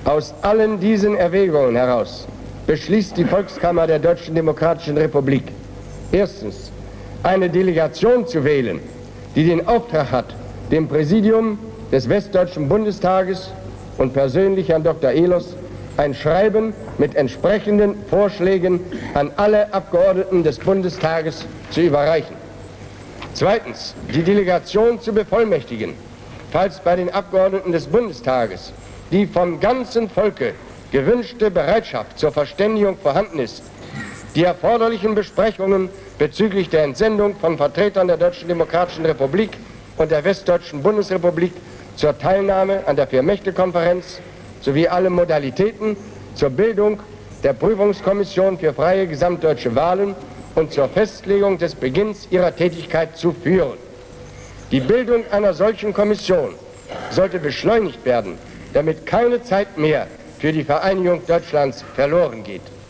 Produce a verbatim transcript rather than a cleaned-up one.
Aus allen diesen Erwägungen heraus beschließt die Volkskammer der Deutschen Demokratischen Republik, erstens, eine Delegation zu wählen, die den Auftrag hat, dem Präsidium des Westdeutschen Bundestages und persönlich an Doktor Ehlers ein Schreiben mit entsprechenden Vorschlägen an alle Abgeordneten des Bundestages zu überreichen. Zweitens, die Delegation zu bevollmächtigen, falls bei den Abgeordneten des Bundestages die vom ganzen Volke gewünschte Bereitschaft zur Verständigung vorhanden ist, die erforderlichen Besprechungen bezüglich der Entsendung von Vertretern der Deutschen Demokratischen Republik und der Westdeutschen Bundesrepublik zur Teilnahme an der Vier-Mächte-Konferenz sowie alle Modalitäten zur Bildung der Prüfungskommission für freie gesamtdeutsche Wahlen und zur Festlegung des Beginns ihrer Tätigkeit zu führen. Die Bildung einer solchen Kommission sollte beschleunigt werden, damit keine Zeit mehr für die Vereinigung Deutschlands verloren geht.